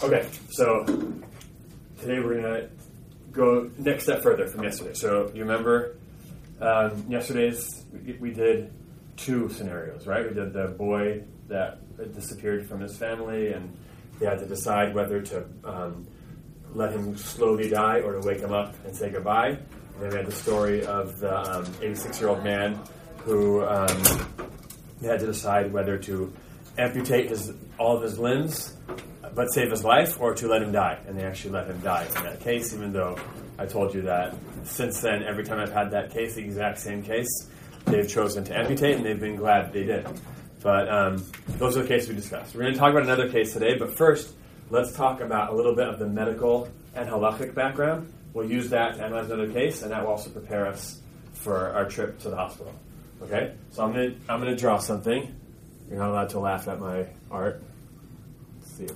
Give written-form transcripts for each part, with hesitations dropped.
Okay, so today we're going to go next step further from yesterday. So you remember yesterday's, we did two scenarios, right? We did the boy that disappeared from his family, and they had to decide whether to let him slowly die or to wake him up and say goodbye. And then we had the story of the 86-year-old man who had to decide whether to amputate all of his limbs but save his life, or to let him die. And they actually let him die in that case, even though I told you that since then, every time I've had that case, the exact same case, they've chosen to amputate, and they've been glad they did. But those are the cases we discussed. We're going to talk about another case today, but first, let's talk about a little bit of the medical and halachic background. We'll use that to analyze another case, and that will also prepare us for our trip to the hospital. Okay? So I'm going to draw something. You're not allowed to laugh at my art. Let's see if...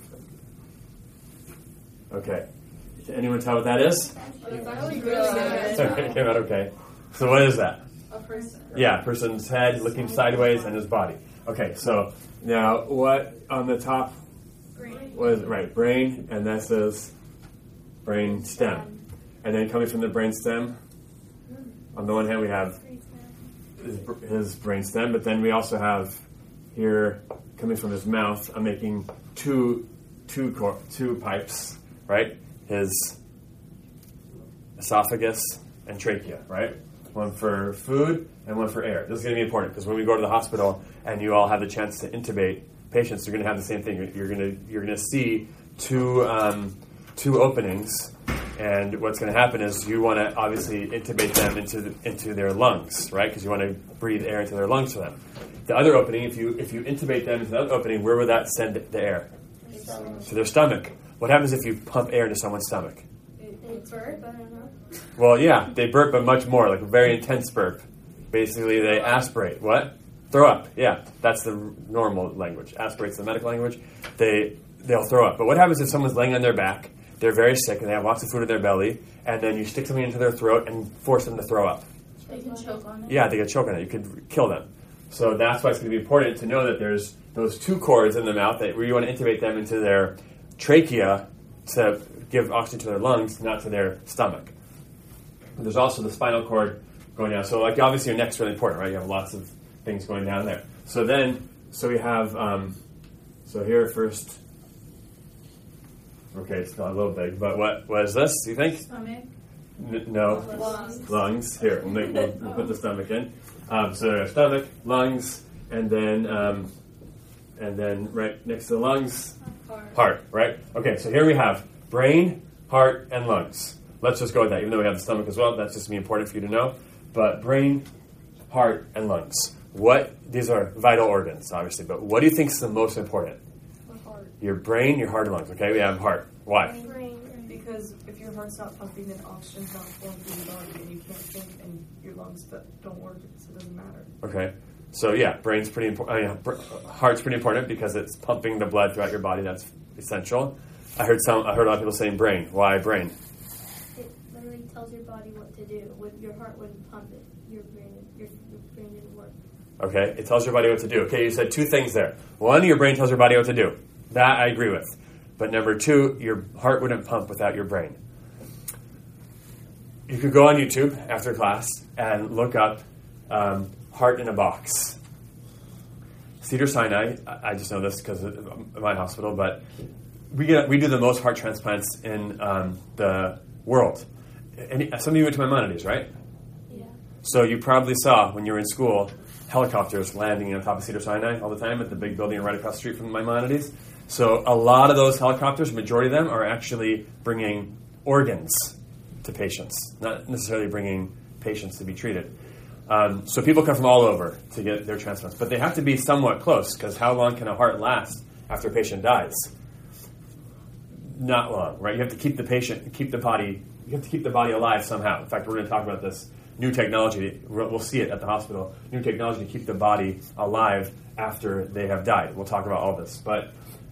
Okay. Can anyone tell what that is? It's actually really good. It came out okay. So what is that? A person. Yeah, a person's head looking sideways and his body. Okay, so now what on the top? Brain. Was right, brain, and that says brain stem. And then coming from the brain stem, on the one hand we have his brain stem, but then we also have here coming from his mouth, I'm making two pipes, right? His esophagus and trachea, right? One for food and one for air. This is going to be important because when we go to the hospital and you all have the chance to intubate patients, you're going to have the same thing. You're going to see two openings, and what's going to happen is you want to obviously intubate them into their lungs, right? Because you want to breathe air into their lungs for them. The other opening, if you intubate them into the other opening, where would that send the air? To their stomach. What happens if you pump air into someone's stomach? They burp, I don't know. Well, yeah, they burp, but much more, like a very intense burp. Basically, they aspirate. What? Throw up. Yeah, that's the normal language. Aspirate's the medical language. They'll throw up. But what happens if someone's laying on their back, they're very sick, and they have lots of food in their belly, and then you stick something into their throat and force them to throw up? They can choke on it. Yeah, they get choked on it. You could kill them. So that's why it's going to be important to know that there's those two cords in the mouth where you want to intubate them into their trachea to give oxygen to their lungs, not to their stomach. And there's also the spinal cord going down. So, like, obviously your neck's really important, right? You have lots of things going down there. So we have, so here first, okay, it's not a little big, but what is this, do you think? Stomach. No. Lungs. Here, we'll put the stomach in. So there's stomach, lungs, and then right next to the lungs, heart, right? Okay, so here we have brain, heart, and lungs. Let's just go with that, even though we have the stomach as well. That's just important for you to know. But brain, heart, and lungs. These are vital organs, obviously, but what do you think is the most important? Heart. Your brain, your heart, and lungs. Okay, we have heart. Why? Because if your heart's not pumping, then oxygen's not flowing through your body, and you can't think, and your lungs don't work, so it doesn't matter. Okay, so yeah, brain's pretty important. Heart's pretty important because it's pumping the blood throughout your body. That's essential. I heard a lot of people saying brain. Why brain? It literally tells your body what to do. Your heart wouldn't pump it. Your brain didn't work. Okay, it tells your body what to do. Okay, you said two things there. One, your brain tells your body what to do. That I agree with. But number two, your heart wouldn't pump without your brain. You could go on YouTube after class and look up heart in a box. Cedars-Sinai, I just know this because of my hospital, but we do the most heart transplants in the world. And some of you went to Maimonides, right? Yeah. So you probably saw when you were in school helicopters landing on top of Cedars-Sinai all the time at the big building right across the street from Maimonides. So a lot of those helicopters, majority of them, are actually bringing organs to patients, not necessarily bringing patients to be treated. So people come from all over to get their transplants, but they have to be somewhat close because how long can a heart last after a patient dies? Not long, right? You have to keep the body alive somehow. In fact, we're going to talk about this new technology. We'll see it at the hospital. New technology to keep the body alive after they have died. We'll talk about all this, but.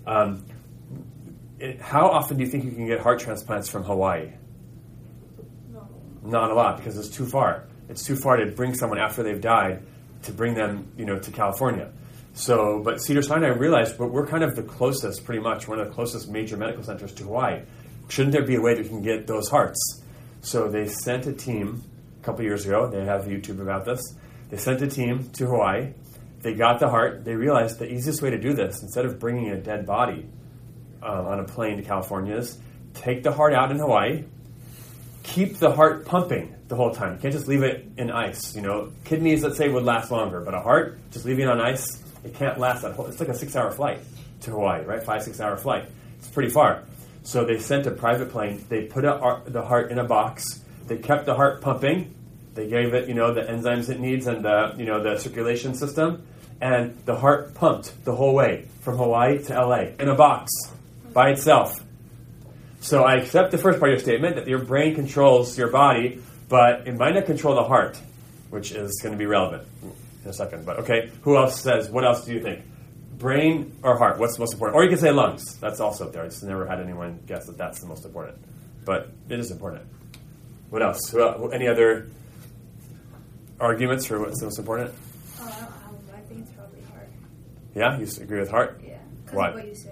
How often do you think you can get heart transplants from Hawaii? No. Not a lot, because it's too far. It's too far to bring someone after they've died to bring them, to California. So, but Cedars-Sinai realized, but we're kind of the closest, pretty much, one of the closest major medical centers to Hawaii. Shouldn't there be a way that we can get those hearts? So they sent a team a couple years ago. They have YouTube about this. They sent a team to Hawaii. They got the heart. They realized the easiest way to do this, instead of bringing a dead body on a plane to California, is take the heart out in Hawaii, keep the heart pumping the whole time. You can't just leave it in ice. You know, kidneys, let's say, would last longer, but a heart, just leaving it on ice, it can't last that whole. It's like a 6-hour flight to Hawaii, right? 5-6 hour flight. It's pretty far. So they sent a private plane. They put the heart in a box. They kept the heart pumping. They gave it, the enzymes it needs and the circulation system. And the heart pumped the whole way from Hawaii to LA in a box by itself. So I accept the first part of your statement that your brain controls your body, but it might not control the heart, which is going to be relevant in a second. But okay, who else says, what else do you think? Brain or heart? What's the most important? Or you can say lungs. That's also up there. I just never had anyone guess that that's the most important. But it is important. What else? Any other arguments for what's the most important? I think it's probably heart. Yeah? You agree with heart? Yeah. Why? Of what you said.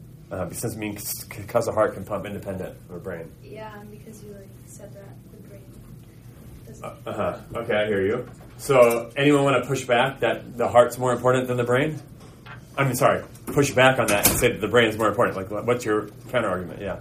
Because the heart can pump independent of the brain. Yeah, because you said that the brain doesn't. Okay, I hear you. So anyone want to push back that the heart's more important than the brain? Push back on that and say that the brain is more important. Like, what's your counter argument? Yeah.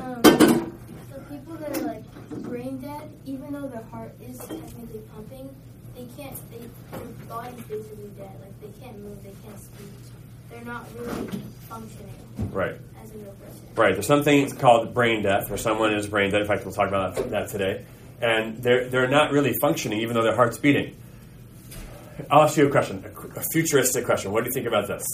The people that are brain dead, even though their heart is technically pumping, their body's basically dead. Like, they can't move, they can't speak. They're not really functioning. Right. As a real person. Right. There's something called brain death, where someone is brain dead. In fact, we'll talk about that today. And they're not really functioning, even though their heart's beating. I'll ask you a question, a futuristic question. What do you think about this?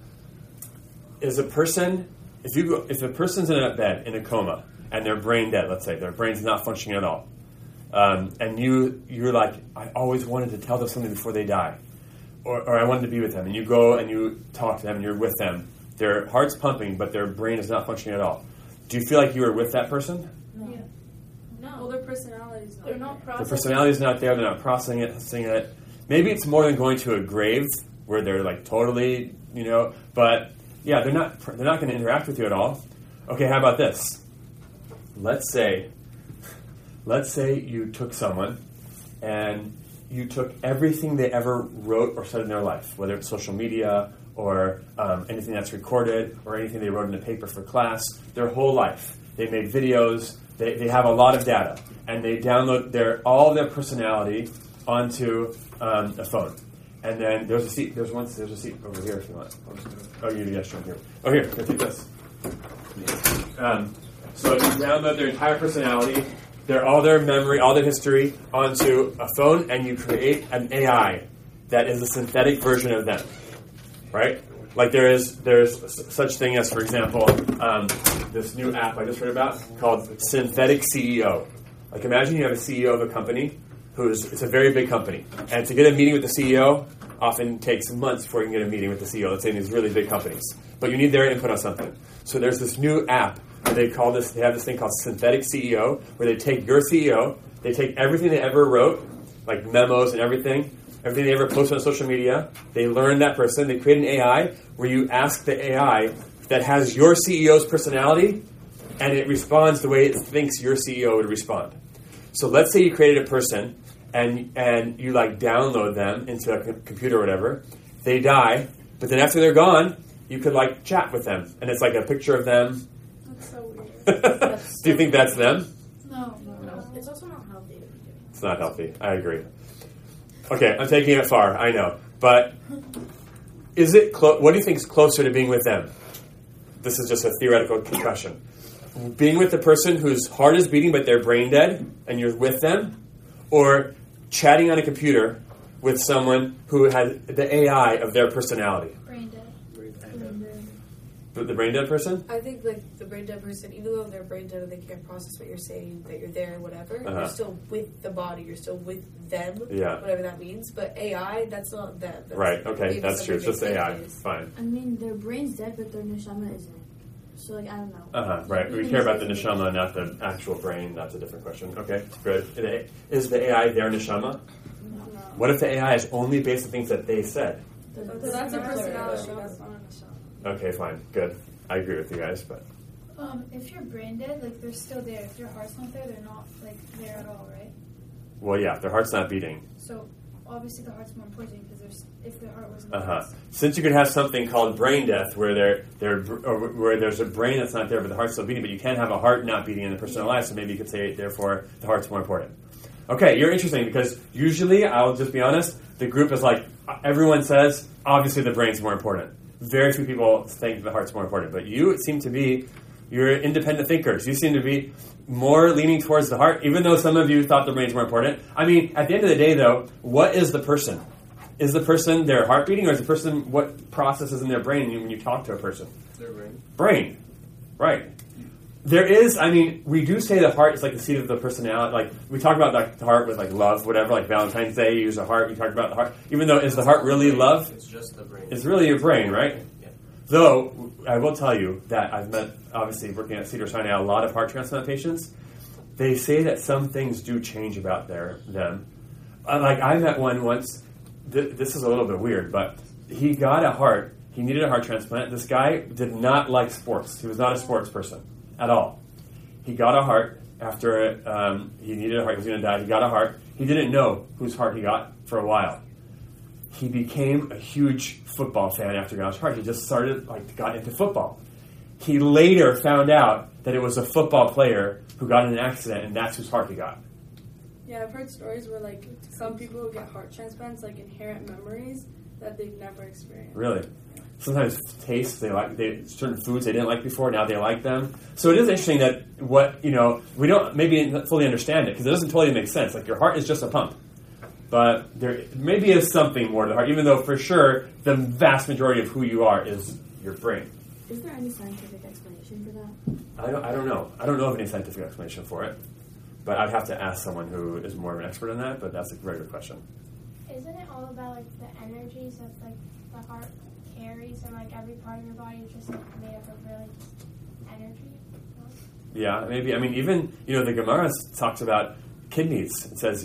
Is a person, if a person's in a bed in a coma and they're brain dead, let's say their brain's not functioning at all, and you're like, I always wanted to tell them something before they die, or I wanted to be with them, and you go and you talk to them and you're with them. Their heart's pumping, but their brain is not functioning at all. Do you feel like you were with that person? No. Yeah. No. Well, their personality's not. They're not The processing. personality's not there. They're not processing it. Maybe it's more than going to a grave where they're totally, But yeah, they're not going to interact with you at all. Okay, how about this? Let's say you took someone and you took everything they ever wrote or said in their life, whether it's social media or anything that's recorded or anything they wrote in a paper for class, their whole life. They made videos. They have a lot of data, and they download all their personality onto a phone. And then there's a seat. There's a seat over here if you want. Oh, you do yesterday here. Oh, here, take this. So you download their entire personality, all their memory, all their history onto a phone, and you create an AI that is a synthetic version of them, right? Like there's such thing as, for example, this new app I just heard about called Synthetic CEO. Like imagine you have a CEO of a company it's a very big company, and to get a meeting with the CEO often takes months before you can get a meeting with the CEO, let's say in these really big companies. But you need their input on something. So there's this new app, and they have this thing called Synthetic CEO, where they take your CEO, they take everything they ever wrote, like memos and everything they ever posted on social media, they learn that person, they create an AI where you ask the AI that has your CEO's personality, and it responds the way it thinks your CEO would respond. So let's say you created a person, and you download them into a computer or whatever. They die, but then after they're gone, you could chat with them, and it's like a picture of them. That's so weird. Do you think that's them? No. It's also not healthy. It's not healthy. I agree. Okay, I'm taking it far. I know, but is it? What do you think is closer to being with them? This is just a theoretical question. Being with the person whose heart is beating but they're brain dead, and you're with them, or chatting on a computer with someone who has the AI of their personality. Brain dead. The brain dead person? I think the brain dead person, even though they're brain dead and they can't process what you're saying, that you're there, whatever, you're still with the body, you're still with them, whatever that means. But AI, that's not them. Right, okay, that's true. It's just AI. Fine. I mean, their brain's dead, but their neshama isn't. So, I don't know. Right. We care about the neshama, not the actual brain. That's a different question. Okay, good. Is the AI their neshama? No. What if the AI is only based on things that they said? That's a personality. Okay, fine, good. I agree with you guys, but if you're brain dead, like they're still there. If your heart's not there, they're not like there at all, right? well, yeah, if their heart's not beating. So obviously the heart's more important because if the heart wasn't. Since you could have something called brain death, where where there's a brain that's not there, but the heart's still beating, but you can't have a heart not beating in the person alive. So maybe you could say, therefore, the heart's more important. Okay, you're interesting because usually, I'll just be honest, the group is like everyone says, obviously the brain's more important. Very few people think the heart's more important, but you seem to be, you're independent thinkers. You seem to be more leaning towards the heart, even though some of you thought the brain's more important. I mean, at the end of the day, though, what is the person? Is the person their heart beating, or is the person what processes in their brain when you talk to a person? Their brain. Brain, right. There is, I mean, we do say the heart is like the seat of the personality. Like, we talk about the heart with, like, love, whatever, like Valentine's Day, you use a heart, we talk about the heart. Even though, is the heart really love? It's just the brain. It's really your brain, right? Yeah. Though, I will tell you that I've met, obviously, working at Cedars-Sinai, a lot of heart transplant patients. They say that some things do change about them. Like, I met one once, this is a little bit weird, but he got a heart, he needed a heart transplant. This guy did not like sports. He was not a sports person at all. He got a heart after he needed a heart. He was going to die. He got a heart. He didn't know whose heart he got for a while. He became a huge football fan after he got his heart. He just got into football. He later found out that it was a football player who got in an accident, and that's whose heart he got. Yeah, I've heard stories where, like, some people who get heart transplants, like, inherit memories that they've never experienced. Really? Sometimes tastes, certain foods they didn't like before, now they like them. So it is interesting that we don't maybe fully understand it, because it doesn't totally make sense. Like, your heart is just a pump. But there maybe is something more to the heart, even though for sure the vast majority of who you are is your brain. Is there any scientific explanation for that? I don't know. I don't know of any scientific explanation for it. But I'd have to ask someone who is more of an expert on that, but that's a very good question. Isn't it all about, like, the energies that, like, the heart carries, and, like, every part of your body is just, like, made up of really just energy? Yeah, maybe. I mean, even, the Gemara talks about kidneys. It says,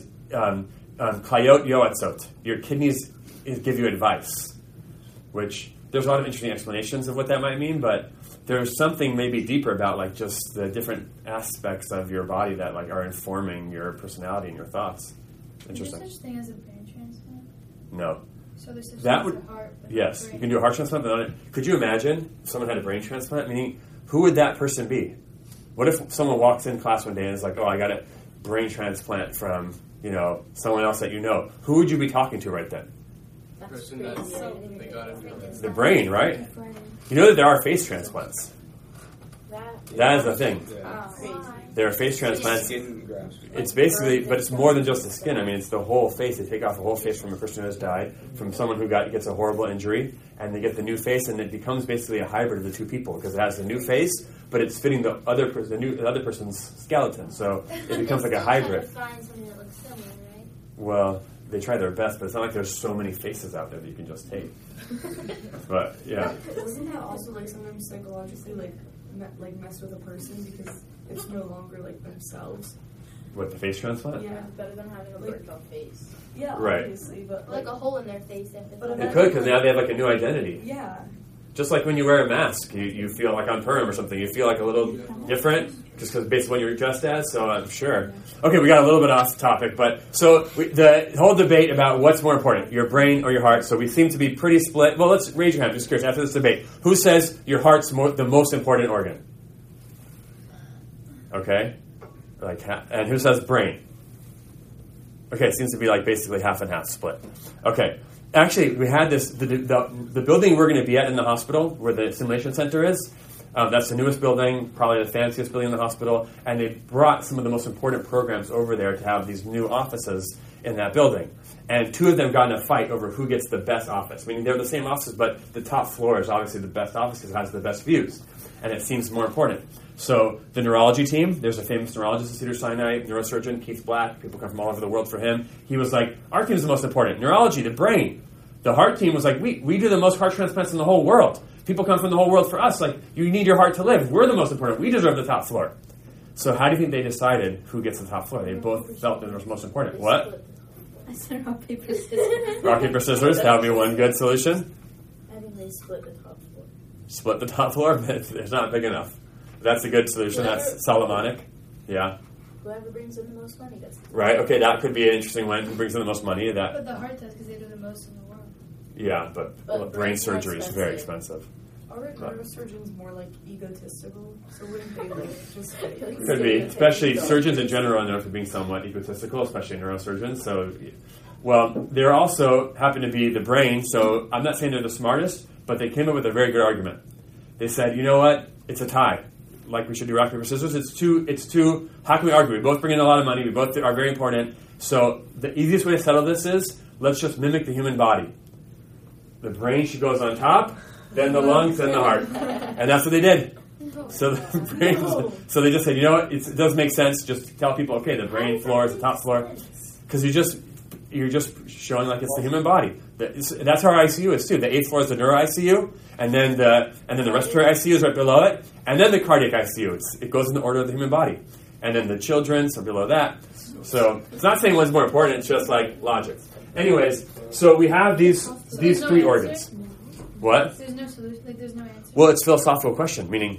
Klayot yoatzot. Your kidneys give you advice, which there's a lot of interesting explanations of what that might mean, but there's something maybe deeper about, like, just the different aspects of your body that, like, are informing your personality and your thoughts. Interesting. Is there such thing as a brain transplant? No. So there's such that thing would as a heart. Yes, you can do a heart transplant, but could you imagine if someone had a brain transplant? Meaning, who would that person be? What if someone walks in class one day and is like, "Oh, I got a brain transplant from someone else that you know"? Who would you be talking to right then? Person that they got it from. The brain, right? You know that there are face transplants. That is the thing. There are face transplants. It's basically, but it's more than just the skin. I mean, it's the whole face. They take off the whole face from a person who has died, from someone who gets a horrible injury, and they get the new face, and it becomes basically a hybrid of the two people because it has the new face, but it's fitting the other person's skeleton. So it becomes like a hybrid. Find something that looks similar, right? Well, they try their best, but it's not like there's so many faces out there that you can just take. But yeah. Doesn't that also, like, sometimes psychologically, like mess with a person because it's no longer like themselves? What, the face transplant? Yeah, Better than having a burnt out face. Yeah, right. Obviously, but Like a hole in their face. It could, because now they have like a new identity. Yeah. Just like when you wear a mask, you feel like on Purim or something, you feel like a little different just because based on what you're dressed as, so I'm sure. Okay, we got a little bit off topic, but so the whole debate about what's more important, your brain or your heart, so we seem to be pretty split. Well, let's raise your hand, just curious, after this debate. Who says your heart's the most important organ? Okay. And who says brain? Okay, it seems to be like basically half and half split. Okay. Actually, we had this, the building we're going to be at in the hospital, where the simulation center is, that's the newest building, probably the fanciest building in the hospital, and they brought some of the most important programs over there to have these new offices in that building. And two of them got in a fight over who gets the best office. Meaning they're the same offices, but the top floor is obviously the best office because it has the best views. And it seems more important. So the neurology team, there's a famous neurologist at Cedars-Sinai, neurosurgeon, Keith Black. People come from all over the world for him. He was like, our team's the most important. Neurology, the brain. The heart team was like, we do the most heart transplants in the whole world. People come from the whole world for us. Like, you need your heart to live. We're the most important. We deserve the top floor. So how do you think they decided who gets the top floor? They both felt that it was most important. What? I said rock, paper, scissors. Rock, paper, scissors. That would be one good solution. I think they split the top floor. Split the top floor, but it's not big enough. That's a good solution. That's Solomonic. Yeah. Whoever brings in the most money gets it. Right. Okay, that could be an interesting one. Who brings in the most money? That. But the heart does because they do the most in the world. Yeah, but brain surgery is very expensive. Aren't neurosurgeons more like egotistical? So wouldn't they like just Could be, especially surgeons in general are known for being somewhat egotistical, especially neurosurgeons. So, well, they also happen to be the brain. So I'm not saying they're the smartest, but they came up with a very good argument. They said, you know what? It's a tie. Like we should do rock, paper, scissors. It's two. How can we argue? We both bring in a lot of money. We both are very important. So the easiest way to settle this is let's just mimic the human body. The brain, she goes on top, then the lungs, then the heart. And that's what they did. So the brain, so they just said, you know what? It does make sense. Just tell people, okay, the brain floor is the top floor. Because you're just showing like it's the human body. That's how our ICU is too. The 8th floor is the neuro ICU, and then the respiratory ICU is right below it, and then the cardiac ICU. It goes in the order of the human body, and then the children's are below that. So it's not saying one's more important. It's just like logic. Anyways, so we have these three organs. What? There's no solution. Like there's no answer. Well, it's a philosophical question. Meaning,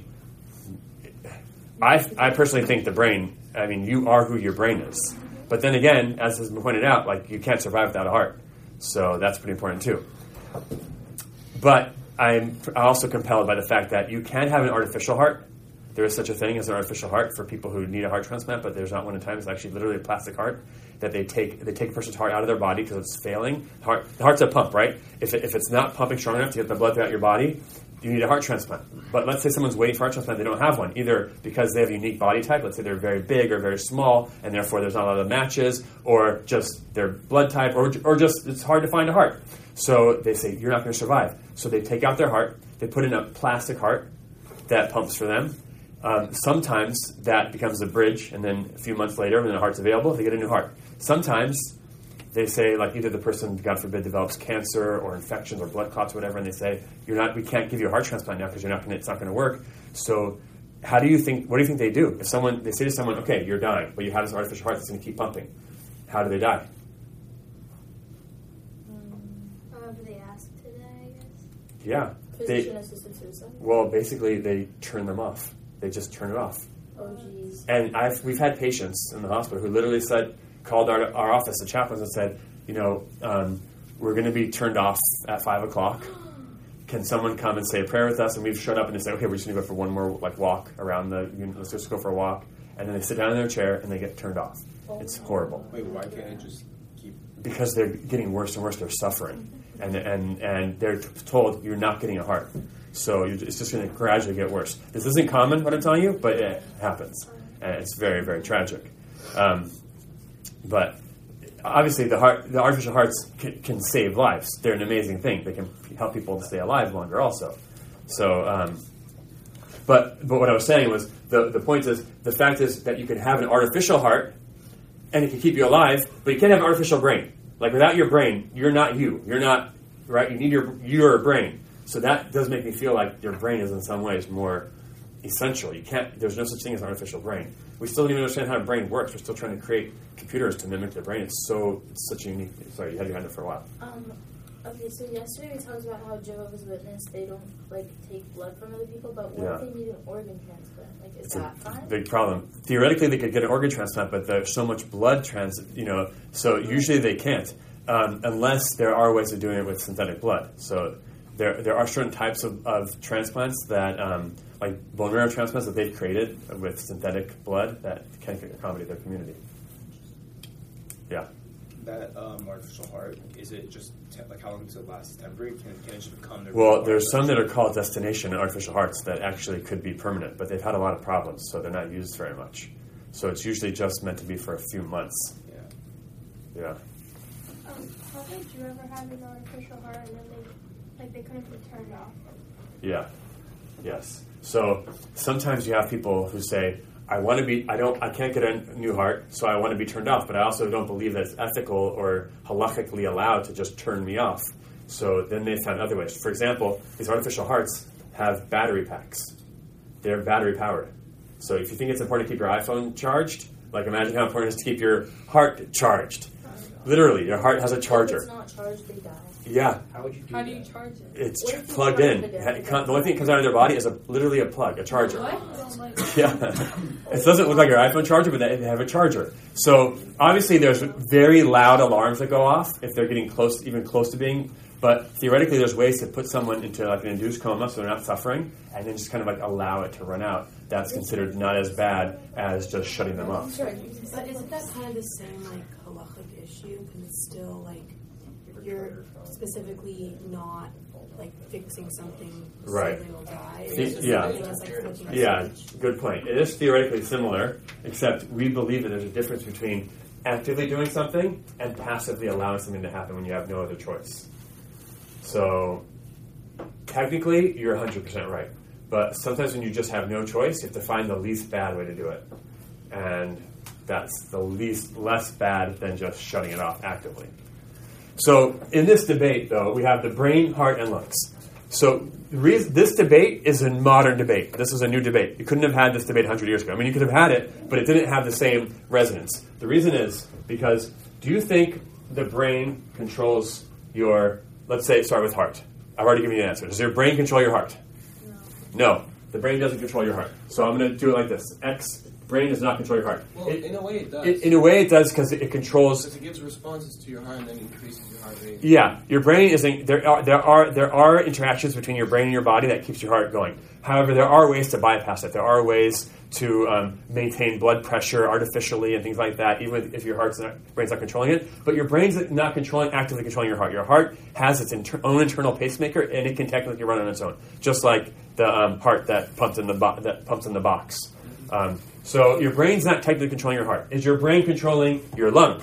I personally think the brain. I mean, you are who your brain is. But then again, as has been pointed out, like you can't survive without a heart. So that's pretty important too. But I'm also compelled by the fact that you can have an artificial heart. There is such a thing as an artificial heart for people who need a heart transplant, but there's not one in time. It's actually literally a plastic heart that they take a person's heart out of their body because it's failing. The heart's a pump, right? If it's not pumping strong enough to get the blood throughout your body, you need a heart transplant. But let's say someone's waiting for a heart transplant, they don't have one, either because they have a unique body type, let's say they're very big or very small, and therefore there's not a lot of matches, or just their blood type, or just it's hard to find a heart. So they say, you're not going to survive. So they take out their heart, they put in a plastic heart that pumps for them. Sometimes that becomes a bridge, and then a few months later, when the heart's available, they get a new heart. Sometimes they say, like either the person, God forbid, develops cancer or infections or blood clots or whatever, and they say, we can't give you a heart transplant now because it's not going to work. So what do you think they do? If they say to someone, okay, you're dying, but you have this artificial heart that's going to keep pumping, how do they die? However they ask to die, I guess. Yeah. Physician-assisted suicide? Well, basically, they turn them off. They just turn it off. Oh, jeez. And we've had patients in the hospital who literally called our office, the chaplains, and said, we're going to be turned off at 5 o'clock. Can someone come and say a prayer with us? And we've showed up and they say, okay, we're just going to go for one more walk around let's just go for a walk. And then they sit down in their chair and they get turned off. Oh. It's horrible. Wait, why can't I just keep... Because they're getting worse and worse. They're suffering. And they're told you're not getting a heart. So it's just going to gradually get worse. This isn't common, what I'm telling you, but it happens. And it's very, very tragic. But obviously, the artificial hearts can save lives. They're an amazing thing. They can help people stay alive longer, also. So, but what I was saying was the point is the fact is that you can have an artificial heart, and it can keep you alive, but you can't have an artificial brain. Like without your brain, you're not you. You're not right. You need your brain. So that does make me feel like your brain is in some ways more essential. There's no such thing as an artificial brain. We still don't even understand how a brain works. We're still trying to create computers to mimic the brain. It's such a unique... Sorry, you had your hand up for a while. Okay, so yesterday we talked about how Jehovah's Witness, they don't, take blood from other people, but what if they need an organ transplant? Is that fine? A big problem. Theoretically, they could get an organ transplant, but there's so much blood so usually they can't, unless there are ways of doing it with synthetic blood. So there are certain types of transplants that... like bone marrow transplants that they've created with synthetic blood that can accommodate their community. Yeah. That artificial heart, is it just how long does it last? Temporary? Can it just become their... Well, there's some that are called destination artificial hearts that actually could be permanent, but they've had a lot of problems, so they're not used very much. So it's usually just meant to be for a few months. Yeah. How did you ever have an artificial heart and then they couldn't be turned off? Yeah. Yes. So sometimes you have people who say, I can't get a new heart, so I want to be turned off, but I also don't believe that it's ethical or halakhically allowed to just turn me off. So then they found other ways. For example, these artificial hearts have battery packs. They're battery powered. So if you think it's important to keep your iPhone charged, imagine how important it is to keep your heart charged. Literally, your heart has a charger. If it's not charged, they die. Yeah, How would you do How do that? you charge it? it's What if you plugged plug in. it in? The only thing that comes out of their body is literally a plug, a charger. What? I don't like that. Yeah, it doesn't look like your iPhone charger, but they have a charger. So obviously, there's very loud alarms that go off if they're getting close, even close to being. But theoretically, there's ways to put someone into like an induced coma, so they're not suffering, and then just kind of like allow it to run out. That's considered not as bad as just shutting them off. But isn't that kind of the same like halachic issue? Because it's still like you're specifically not like fixing something Right. so they will die. Yeah. Yeah, Speech. good point. It is theoretically similar, except we believe that there's a difference between actively doing something and passively allowing something to happen when you have no other choice. So, technically, you're 100% right. But sometimes when you just have no choice, you have to find the least bad way to do it. And that's the less bad than just shutting it off actively. So, in this debate, though, we have the brain, heart, and lungs. So, this debate is a modern debate. This is a new debate. You couldn't have had this debate 100 years ago. I mean, you could have had it, but it didn't have the same resonance. The reason is because do you think the brain controls your, let's say, start with heart. I've already given you an answer. Does your brain control your heart? No. The brain doesn't control your heart. So I'm going to do it like this. Brain does not control your heart. Well, in a way it does. In a way it does because it controls... Because it gives responses to your heart and then increases your heart rate. Yeah, your brain isn't... There are interactions between your brain and your body that keeps your heart going. However, there are ways to bypass it. There are ways to maintain blood pressure artificially and things like that, even if your brain's not controlling it. But your brain's not actively controlling your heart. Your heart has its own internal pacemaker, and it can technically run on its own, just like the heart that pumps in the box. So your brain's not technically controlling your heart. Is your brain controlling your lungs?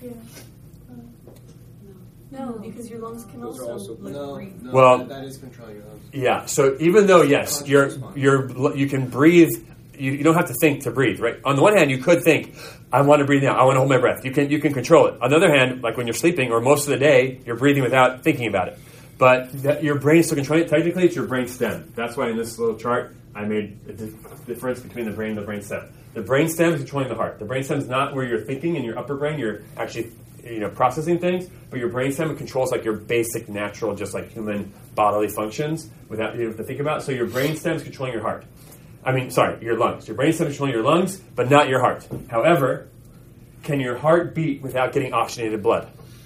No, because your lungs can Those are also also- like No, breathe. no, Well- that is controlling your lungs. Yeah. So even though yes, you can breathe. You don't have to think to breathe, right? On the one hand, you could think, I want to breathe now. I want to hold my breath. You can control it. On the other hand, like when you're sleeping or most of the day, you're breathing without thinking about it. But your brain's still controlling it. Technically, it's your brain stem. That's why in this little chart, I made a difference between the brain and the brain stem. The brain stem is controlling the heart. The brain stem is not where you're thinking in your upper brain. You're actually processing things, but your brain stem controls like your basic natural, just like human bodily functions without you have to think about it. So your brain stem is controlling your heart. Your lungs. Your brain stem is controlling your lungs, but not your heart. However, can your heart beat without getting oxygenated blood?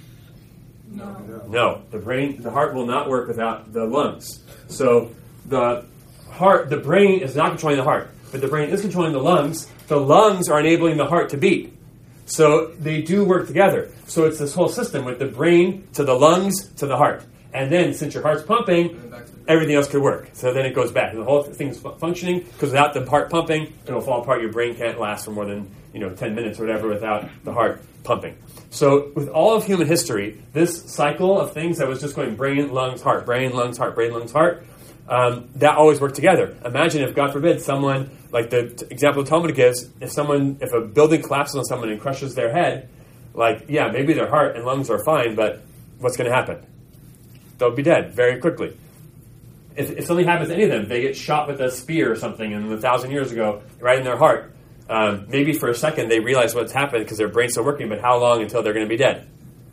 No. The heart will not work without the lungs. So the brain is not controlling the heart, but the brain is controlling the lungs. The lungs are enabling the heart to beat. So they do work together. So it's this whole system with the brain to the lungs to the heart. And then since your heart's pumping, everything else could work. So then it goes back. And the whole thing's functioning because without the heart pumping, it'll fall apart. Your brain can't last for more than 10 minutes or whatever without the heart pumping. So with all of human history, this cycle of things that was just going brain, lungs, heart, brain, lungs, heart, brain, lungs, heart, that always worked together. Imagine if, God forbid, someone, like the example the Talmud gives, if a building collapses on someone and crushes their head, maybe their heart and lungs are fine, but what's going to happen? They'll be dead very quickly. If something happens to any of them, they get shot with a spear or something, and 1,000 years ago, right in their heart, maybe for a second they realize what's happened because their brain's still working, but how long until they're going to be dead?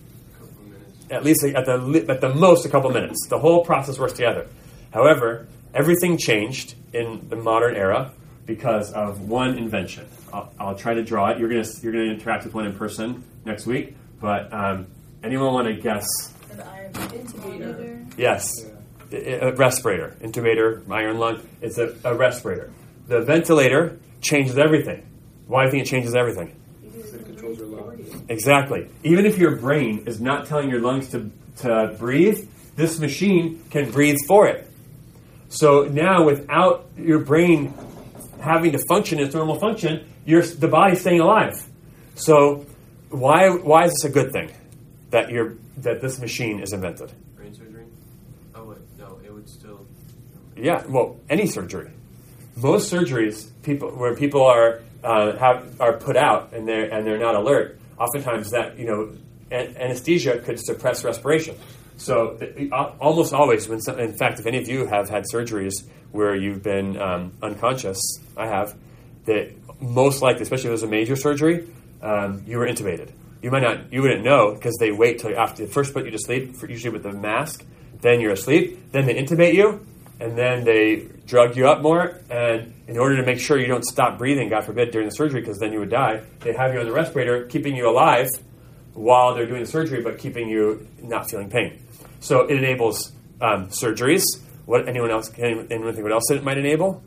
At least at the most a couple minutes. The whole process works together. However, everything changed in the modern era because of one invention. I'll try to draw it. You're going to interact with one in person next week, but anyone want to guess? An iron intubator. Yes. A respirator. Intubator, iron lung. It's a respirator. The ventilator changes everything. Why do you think it changes everything? Because it controls your lungs. Exactly. Even if your brain is not telling your lungs to breathe, this machine can breathe for it. So now without your brain having to function in its normal function, the body's staying alive. So why is this a good thing that this machine is invented? Brain surgery? Oh, wait, no, it would still... Yeah, well, any surgery. Most surgeries, where people are put out and they're not alert, oftentimes that anesthesia could suppress respiration. So almost always, in fact, if any of you have had surgeries where you've been unconscious, I have, that most likely, especially if it was a major surgery, you were intubated. you wouldn't know because they wait till after they first put you to sleep, usually with the mask, then you're asleep, then they intubate you, and then they drug you up more, and in order to make sure you don't stop breathing, God forbid, during the surgery, because then you would die, they have you on the respirator, keeping you alive while they're doing the surgery, but keeping you not feeling pain. So it enables surgeries. Anyone think what else it might enable?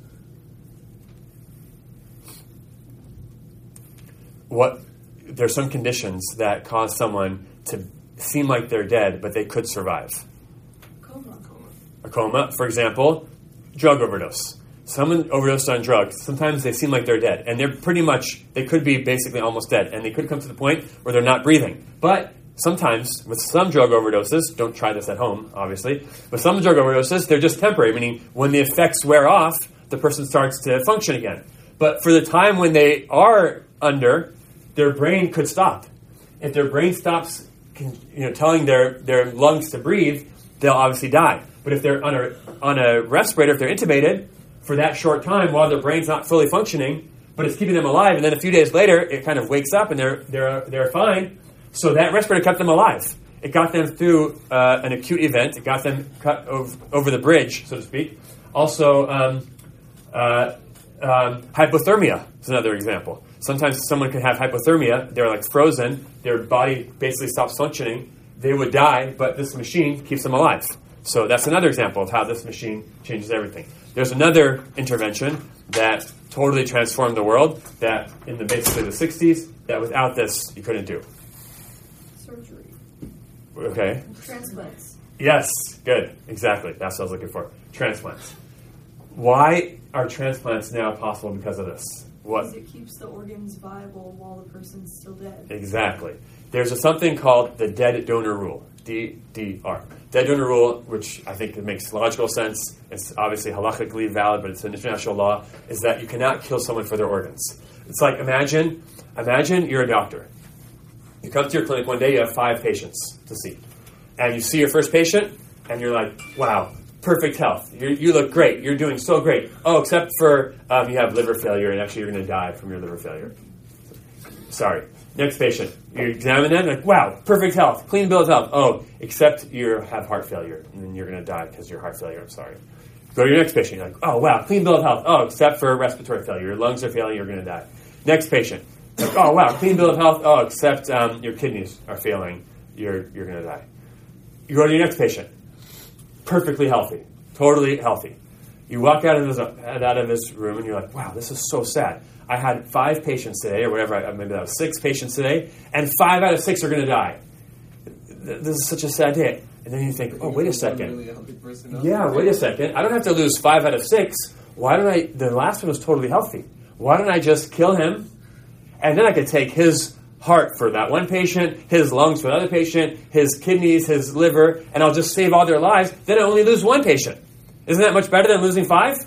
There's some conditions that cause someone to seem like they're dead, but they could survive. A coma, for example, drug overdose. Someone overdosed on drugs. Sometimes they seem like they're dead, and they could be basically almost dead, and they could come to the point where they're not breathing. But sometimes, with some drug overdoses, don't try this at home, obviously, with some drug overdoses, they're just temporary, meaning when the effects wear off, the person starts to function again. But for the time when they are under, their brain could stop. If their brain stops telling their lungs to breathe, they'll obviously die. But if they're on a respirator, if they're intubated for that short time while their brain's not fully functioning, but it's keeping them alive, and then a few days later it kind of wakes up and they're fine. So that respirator kept them alive. It got them through an acute event. It got them cut over the bridge, so to speak. Also, hypothermia is another example. Sometimes someone can have hypothermia. They're like frozen. Their body basically stops functioning. They would die, but this machine keeps them alive. So that's another example of how this machine changes everything. There's another intervention that totally transformed the world that in basically the 60s, that without this, you couldn't do. Surgery. Okay. Transplants. Yes, good. Exactly. That's what I was looking for. Transplants. Why are transplants now possible because of this? Because it keeps the organs viable while the person's still dead. Exactly. There's something called the dead donor rule, DDR. Dead donor rule, which I think it makes logical sense. It's obviously halachically valid, but it's an international law, is that you cannot kill someone for their organs. It's like, imagine you're a doctor. You come to your clinic one day, you have 5 patients to see. And you see your first patient, and you're like, wow, perfect health. You look great. You're doing so great. Oh, except for you have liver failure, and actually you're going to die from your liver failure. Sorry. Next patient. You examine them, like, wow, perfect health, clean bill of health. Oh, except you have heart failure, and then you're going to die because of your heart failure. I'm sorry. Go to your next patient. You're like, oh, wow, clean bill of health. Oh, except for respiratory failure. Your lungs are failing, you're going to die. Next patient. Like, oh, wow, clean bill of health. Oh, except your kidneys are failing, you're going to die. You go to your next patient. Perfectly healthy. Totally healthy. You walk out of this room, and you're like, wow, this is so sad. I had 5 patients today, or whatever, maybe that was 6 patients today, and 5 out of 6 are going to die. This is such a sad day. And then you think, oh, wait a second. Yeah, wait a second. I don't have to lose 5 out of 6. The last one was totally healthy. Why don't I just kill him? And then I could take his heart for that one patient, his lungs for the other patient, his kidneys, his liver, and I'll just save all their lives. Then I only lose 1 patient. Isn't that much better than losing 5?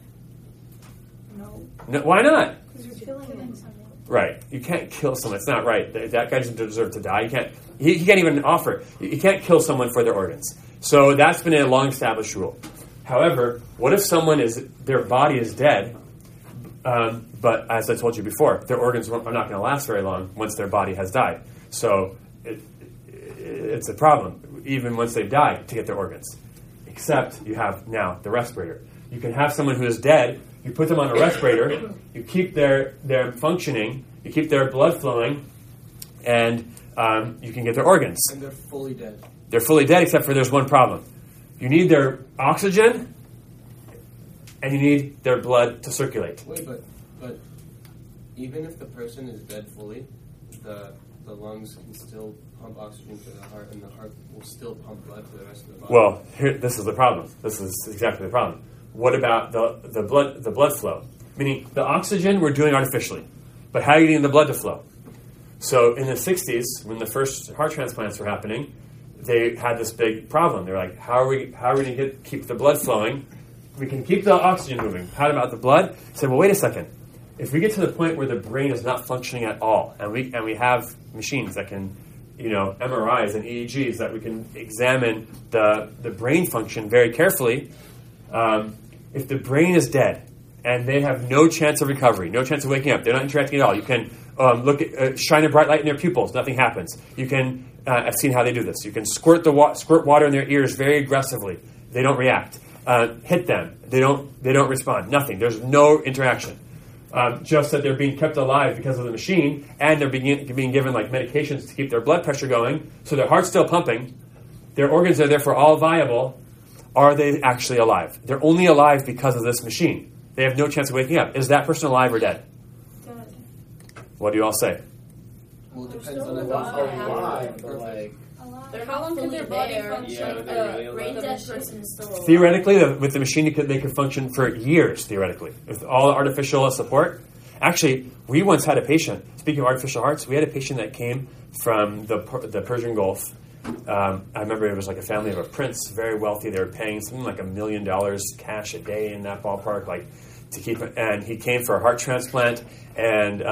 No. Why not? Right. You can't kill someone. It's not right. That guy doesn't deserve to die. He can't even offer. You can't kill someone for their organs. So that's been a long-established rule. However, what if their body is dead, but as I told you before, their organs are not going to last very long once their body has died. So it's a problem, even once they've died, to get their organs. Except you have now the respirator. You can have someone who is dead. You put them on a respirator, you keep their functioning, you keep their blood flowing, and you can get their organs. And they're fully dead. They're fully dead, except for there's one problem. You need their oxygen, and you need their blood to circulate. Wait, but even if the person is dead fully, the lungs can still pump oxygen to the heart, and the heart will still pump blood to the rest of the body. Well, this is the problem. This is exactly the problem. What about the blood flow? Meaning the oxygen we're doing artificially, but how are you getting the blood to flow? So in the 60s, when the first heart transplants were happening, they had this big problem. They're like, how are we going to keep the blood flowing? We can keep the oxygen moving. How about the blood? I said, well, wait a second. If we get to the point where the brain is not functioning at all, and we have machines that can, MRIs and EEGs that we can examine the brain function very carefully. If the brain is dead and they have no chance of recovery, no chance of waking up. They're not interacting at all. You can shine a bright light in their pupils. Nothing happens. You can, I've seen how they do this. You can squirt water in their ears very aggressively. They don't react. Hit them. They don't respond. Nothing. There's no interaction. Just that they're being kept alive because of the machine, and they're being given like medications to keep their blood pressure going, so their heart's still pumping. Their organs are therefore all viable. Are they actually alive? They're only alive because of this machine. They have no chance of waking up. Is that person alive or dead? Dead. What do you all say? Well, it depends on the alive. Alive. How long can their body function? Yeah, but they're really brain alive. dead person is still alive. Theoretically, with the machine, they could function for years, theoretically, with all the artificial support. Actually, we once had a patient, speaking of artificial hearts, we had a patient that came from the Persian Gulf. I remember it was like a family of a prince, very wealthy. They were paying something like $1 million cash a day in that ballpark, like to keep it. And he came for a heart transplant, and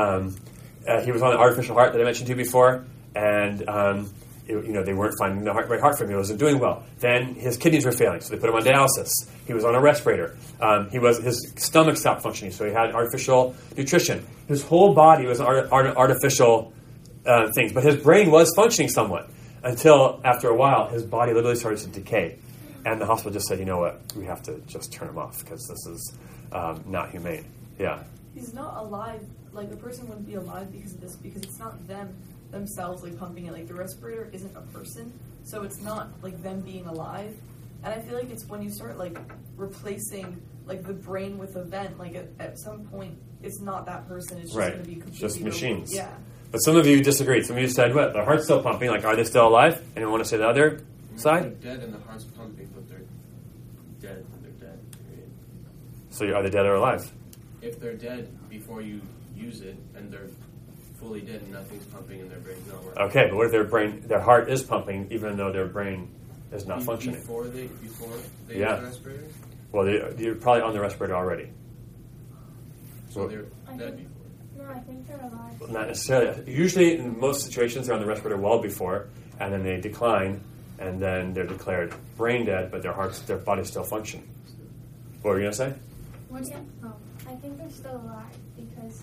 he was on an artificial heart that I mentioned to you before, and they weren't finding the right heart for him. He wasn't doing well. Then his kidneys were failing, so they put him on dialysis. He was on a respirator. His stomach stopped functioning, so he had artificial nutrition. His whole body was artificial things, but his brain was functioning somewhat until after a while, his body literally started to decay. And the hospital just said, you know what, we have to just turn him off because this is not humane. Yeah. He's not alive. Like, the person wouldn't be alive because of this, because it's not them themselves like pumping it. Like, the respirator isn't a person, so it's not like them being alive. And I feel like it's when you start like replacing like the brain with a vent, like at some point it's not that person, it's just right. going to be completely just machines. Yeah. But some of you disagreed. Some of you said, what, their heart's still pumping, like are they still alive? Anyone want to say the other side? They're dead and the heart's pumping, but they're dead. They're dead. Period. So are they dead or alive? If they're dead before you use it and they're fully dead and nothing's pumping and their brain's not working. Okay, but what if their heart is pumping even though their brain is not functioning? Before they use the respirator? Well, they're probably on the respirator already. So they're dead before. No, I think they're alive. Well, not necessarily. Usually, in most situations, they're on the respirator well before, and then they decline, and then they're declared brain dead, but their body's still functioning. What were you going to say? I think they're still alive because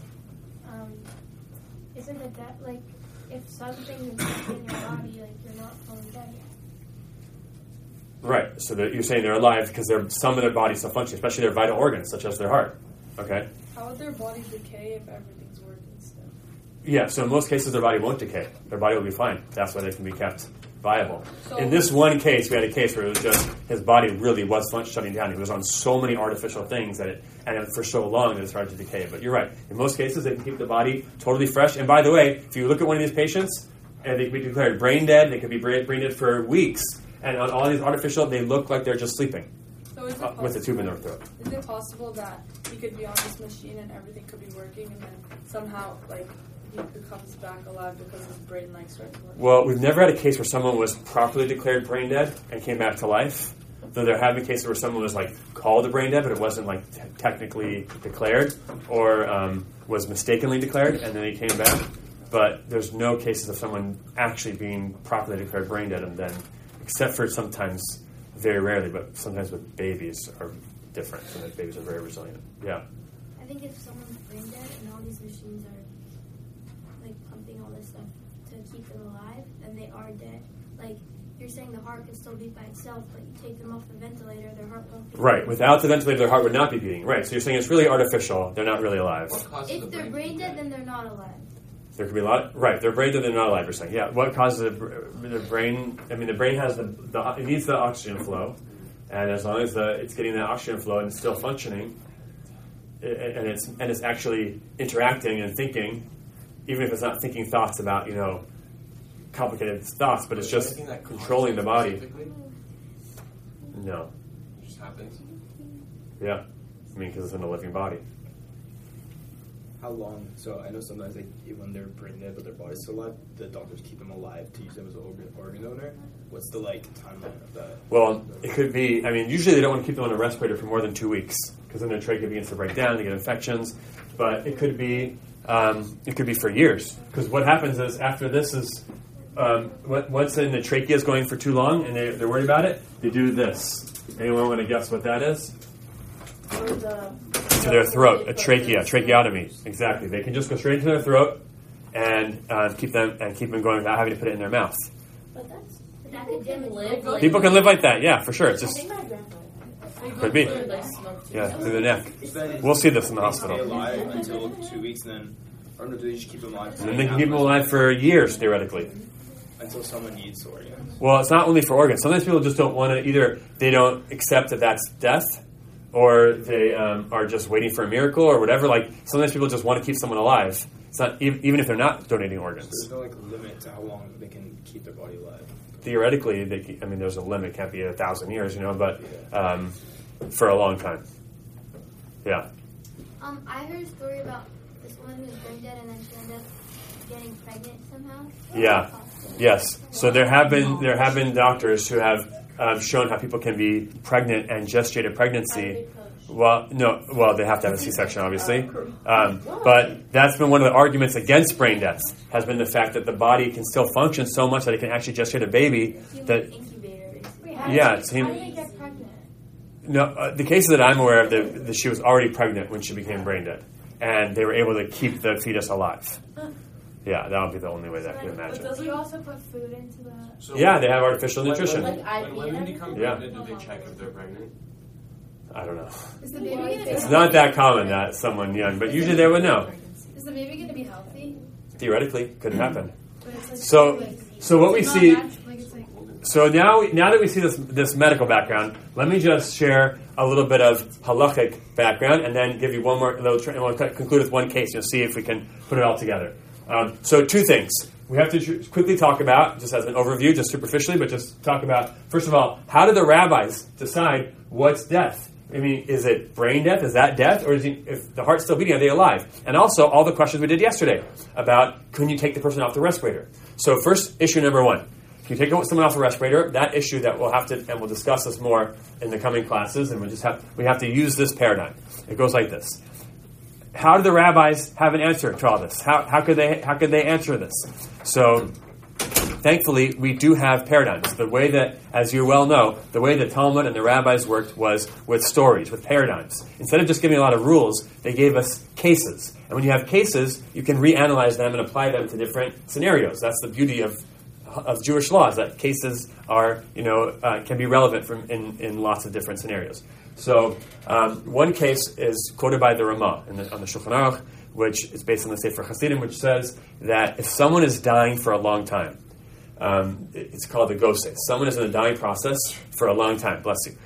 isn't it that like if something is in your body, like you're not fully dead yet? Right. So you're saying they're alive because some of their bodies still function, especially their vital organs, such as their heart. Okay. How would their body decay if everything's working still? Yeah. So in most cases, their body won't decay. Their body will be fine. That's why they can be kept viable. So, in this one case, we had a case where it was just his body really was shutting down. He was on so many artificial things and for so long that it started to decay. But you're right. In most cases, they can keep the body totally fresh. And by the way, if you look at one of these patients, and they can be declared brain dead, they could be brain dead for weeks. And on all these artificial, they look like they're just sleeping with a tube in their throat. Is it possible that he could be on this machine and everything could be working, and then somehow like he becomes back alive because his brain like starts working? Well, we've never had a case where someone was properly declared brain dead and came back to life. Though there have been cases where someone was like called a brain dead, but it wasn't like technically declared, or was mistakenly declared, and then he came back. But there's no cases of someone actually being properly declared brain dead and then, except for sometimes, very rarely, but sometimes with babies are different. Sometimes babies are very resilient. Yeah. I think if someone's brain dead and all these machines are like pumping all this stuff to keep them alive, then they are dead. Like you're saying, the heart can still beat by itself, but you take them off the ventilator, their heart won't beat. Right. Without the ventilator, their heart would not be beating. Right. So you're saying it's really artificial. They're not really alive. If they're brain dead, then they're not alive. There could be a lot. Right, they're brain dead, they're not alive. You're saying, yeah. What causes the brain? I mean, the brain has it needs the oxygen flow, and as long as it's getting that oxygen flow and it's still functioning, and it's actually interacting and thinking, even if it's not thinking thoughts about complicated thoughts, but it's just controlling the body. No. It just happens. Yeah, I mean, because it's in a living body. How long? So I know sometimes when they're brain dead but their body's still alive, the doctors keep them alive to use them as an organ donor. What's the timeline of that? Well, it could be. I mean, usually they don't want to keep them on a respirator for more than 2 weeks because then their trachea begins to break down, they get infections. But it could be for years because what happens is after this is once in the trachea is going for too long and they're worried about it, they do this. Anyone want to guess what that is? Or the into their throat, a tracheotomy. Exactly. They can just go straight into their throat and keep them going without having to put it in their mouth. But that could live. People can live like that, yeah, for sure. It's just could be, yeah, through the neck. We'll see this in the hospital. Stay alive until 2 weeks, and then, or do they just keep them alive? And then they can keep them alive for years, theoretically. Until someone needs organs. Well, it's not only for organs. Sometimes people just don't want to. Either they don't accept that that's death, or they are just waiting for a miracle, or whatever. Like sometimes people just want to keep someone alive. It's not even if they're not donating organs. So there's no limit to how long they can keep their body alive. Theoretically, there's a limit. It can't be 1,000 years, but for a long time. Yeah. I heard a story about this woman who was brain dead and then she ended up getting pregnant somehow. Yeah. Yes. So there have been doctors who have shown how people can be pregnant and gestate a pregnancy. Well, no. Well, they have to have a C-section, obviously. But that's been one of the arguments against brain death. Has been the fact that the body can still function so much that it can actually gestate a baby. That yeah, it's How do they get pregnant? No, the cases that I'm aware of, she was already pregnant when she became brain dead, and they were able to keep the fetus alive. Yeah, that would be the only way that I could imagine. But does you also put food into that? So yeah, they have artificial nutrition. When women become pregnant, do they check if they're pregnant? I don't know. Is the baby going to be It's not that common that someone young, but usually they would know. Is the baby going to be healthy? Theoretically, could happen. But it's like, So what we it's see. not like it's like, So now that we see this medical background, let me just share a little bit of halachic background, and then give you one more little. And we'll conclude with one case. You'll see if we can put it all together. So 2 things we have to quickly talk about, just as an overview, just superficially, but just talk about, first of all, how do the rabbis decide what's death? I mean, is it brain death? Is that death? Or if the heart's still beating, are they alive? And also, all the questions we did yesterday about, can you take the person off the respirator? So first, issue number 1. Can you take someone off the respirator? That issue that we'll have to, and we'll discuss this more in the coming classes, and we have to use this paradigm. It goes like this. How do the rabbis have an answer to all this? How could they answer this? So, thankfully, we do have paradigms. The way that, as you well know, the way the Talmud and the rabbis worked was with stories, with paradigms. Instead of just giving a lot of rules, they gave us cases. And when you have cases, you can reanalyze them and apply them to different scenarios. That's the beauty of Jewish laws, that cases are, can be relevant in lots of different scenarios. So one case is quoted by the Ramah on the Shulchan Aruch, which is based on the Sefer Hasidim, which says that if someone is dying for a long time, it's called the gose. Someone is in the dying process for a long time. Bless you.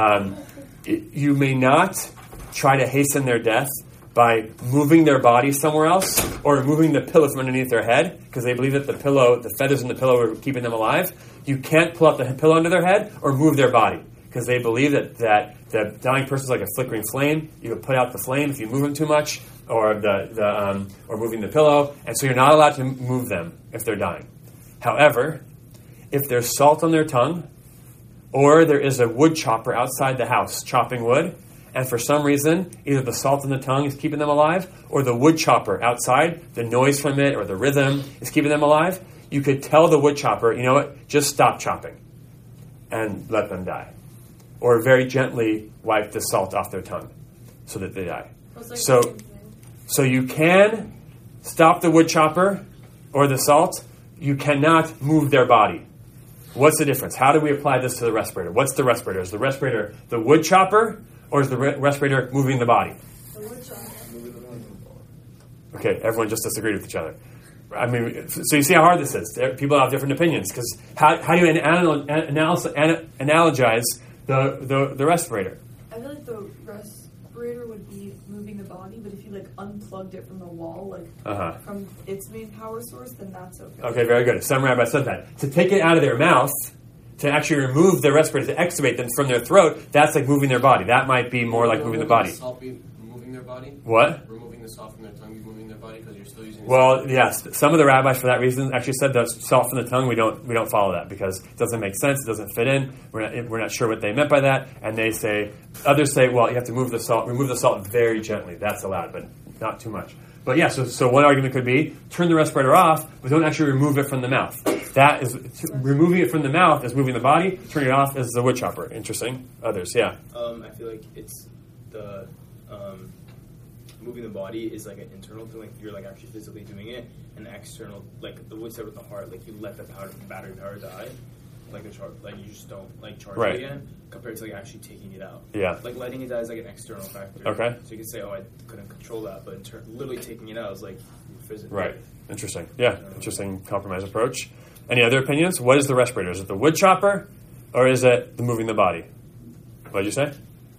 You may not try to hasten their death by moving their body somewhere else or removing the pillow from underneath their head, because they believe that the feathers in the pillow are keeping them alive. You can't pull out the pillow under their head or move their body, because they believe that the dying person is like a flickering flame. You can put out the flame if you move them too much, or or moving the pillow, and so you're not allowed to move them if they're dying. However, if there's salt on their tongue, or there is a wood chopper outside the house chopping wood, and for some reason, either the salt in the tongue is keeping them alive, or the wood chopper outside, the noise from it, or the rhythm is keeping them alive, you could tell the wood chopper, you know what, just stop chopping, and let them die. Or very gently wipe the salt off their tongue, so that they die. So you can stop the wood chopper, or the salt. You cannot move their body. What's the difference? How do we apply this to the respirator? What's the respirator? Is the respirator the wood chopper, or is the respirator moving the body? The wood chopper. Okay, everyone just disagreed with each other. I mean, so you see how hard this is. People have different opinions, because how do you analogize the respirator? I feel like the respirator would be moving the body, but if you unplugged it from the wall, from its main power source, then that's okay. Okay, very good. Some rabbi said that. To take it out of their mouth, to actually remove the respirator, to extubate them from their throat, that's like moving their body. That might be more like moving the body. The salt be moving their body? What? Removing the salt from their tongue be moving their body because you're still using. Well, yes. Some of the rabbis, for that reason, actually said the salt from the tongue. We don't follow that because it doesn't make sense. It doesn't fit in. We're not sure what they meant by that. And others say, well, you have to remove the salt very gently. That's allowed, but not too much. But yeah, so one argument could be turn the respirator off, but don't actually remove it from the mouth. That is removing it from the mouth is moving the body. Turning it off is the wood chopper. Interesting. Others, yeah. I feel like it's the moving the body is like an internal thing, like you're like actually physically doing it, and external, like the wood said with the heart, like you let the battery power die, like you just don't like charge it again, compared to like actually taking it out. Yeah. Like letting it die is like an external factor. Okay. So you can say, oh, I couldn't control that, but literally taking it out is like physically. Right. Interesting. Yeah. Interesting compromise approach. Any other opinions? What is the respirator? Is it the wood chopper, or is it the moving the body? What did you say?